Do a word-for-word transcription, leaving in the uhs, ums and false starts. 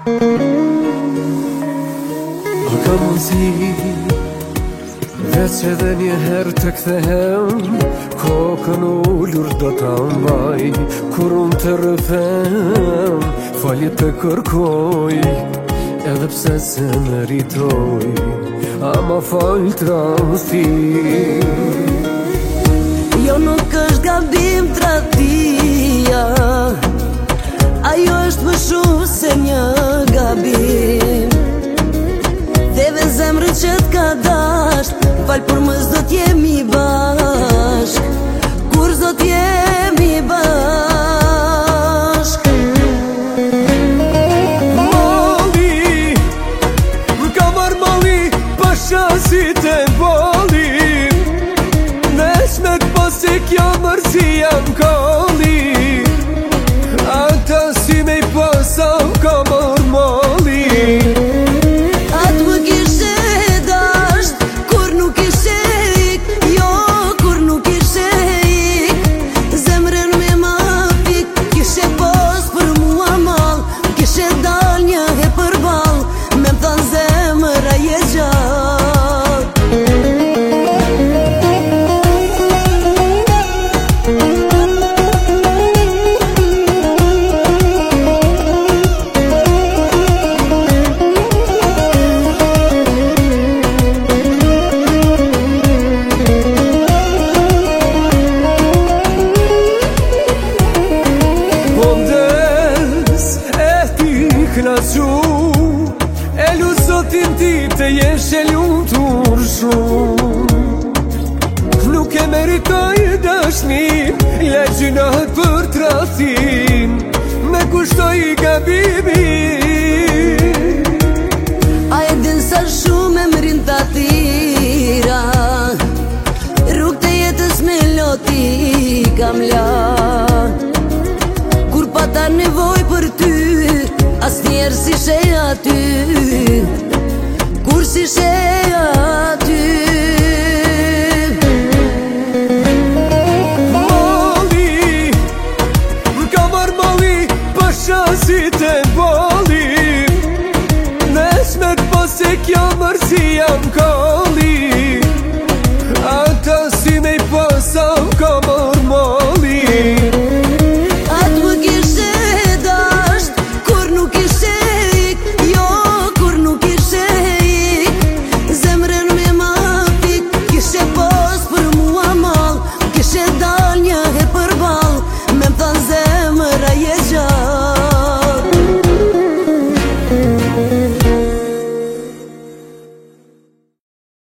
A ka mundësi veç edhe një herë të kthehem, kokën ullur do ta mbaj, kur unë të rëfem, falje të kërkoj, edhe pse se më ritoj, ama fal tradhti. Jo nuk është gabim tradhtia, ajo është më shumë se një gabim. Deve zemrë që t'ka dasht, fal për më s'do t'jemi bashk, kur s'do t'jemi bashk. Mali, m'ka marrë mali, pasha si të boli, nesh me t'pas që kjo mërësia m'kalli, ata si me i pasa m'ka marrë mali. E lu sotin ti të jesh e lumtur shumë, nuk e meritoj dashnin, le gjynat për tradhtin, me kushtoj gabimin. A e din sa shumë e mrin t'atira, rrug të jetës me loti kam la, kur pata nevoj për ty, as njerë si shej aty, kur si shej aty. Mali, m'ka marrë mali, pasha si të boli, nesh me t'pas që kjo mërësia m'ka